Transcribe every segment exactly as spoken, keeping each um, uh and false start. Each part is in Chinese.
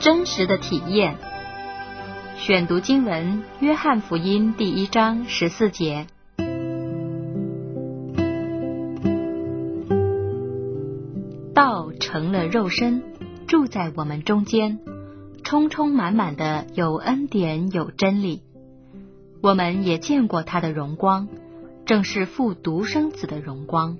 真实的体验。选读经文：约翰福音第一章十四节。道成了肉身，住在我们中间，充充满满的有恩典有真理。我们也见过他的荣光，正是父独生子的荣光。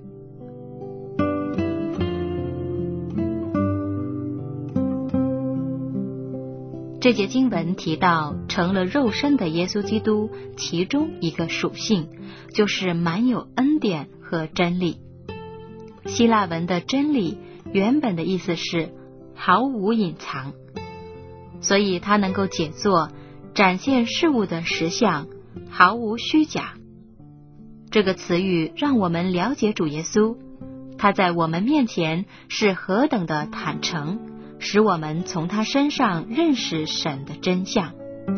这节经文提到成了肉身的耶稣基督，其中一个属性就是满有恩典和真理。希腊文的真理原本的意思是毫无隐藏，所以它能够解作展现事物的实相，毫无虚假。这个词语让我们了解主耶稣，他在我们面前是何等的坦诚，使我们从他身上认识神的真相。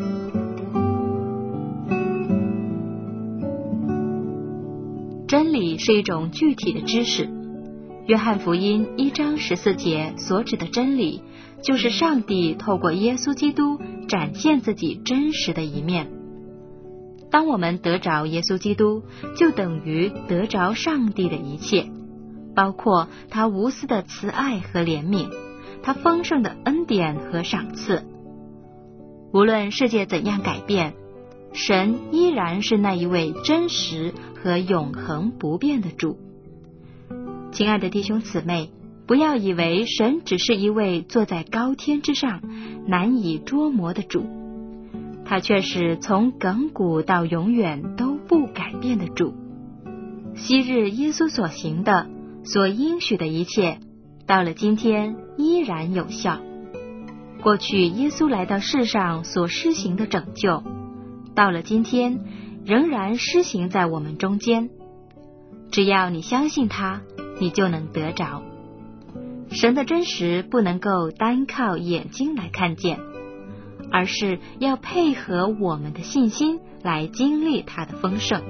真理是一种具体的知识。约翰福音一章十四节所指的真理，就是上帝透过耶稣基督展现自己真实的一面。当我们得着耶稣基督，就等于得着上帝的一切，包括他无私的慈爱和怜悯，他丰盛的恩典和赏赐。无论世界怎样改变，神依然是那一位真实和永恒不变的主。亲爱的弟兄姊妹，不要以为神只是一位坐在高天之上难以捉摸的主，他却是从亘古到永远都不改变的主。昔日耶稣所行的、所应许的一切，到了今天依然有效。过去耶稣来到世上所施行的拯救，到了今天仍然施行在我们中间。只要你相信他，你就能得着。神的真实不能够单靠眼睛来看见，而是要配合我们的信心来经历他的丰盛。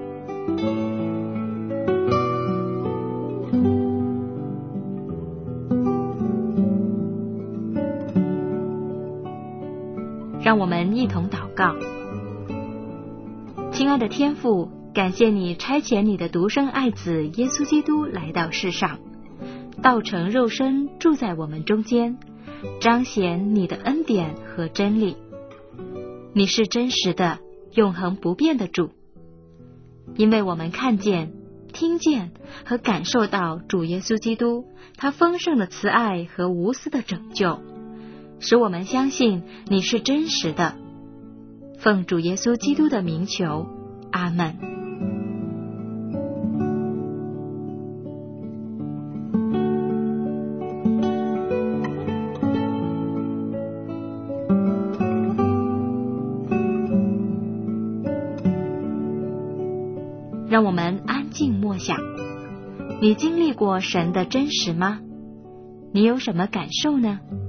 让我们一同祷告。亲爱的天父，感谢你差遣你的独生爱子耶稣基督来到世上，道成肉身住在我们中间，彰显你的恩典和真理。你是真实的、永恒不变的主，因为我们看见、听见和感受到主耶稣基督他丰盛的慈爱和无私的拯救，使我们相信你是真实的。奉主耶稣基督的名求，阿们。让我们安静默想，你经历过神的真实吗？你有什么感受呢？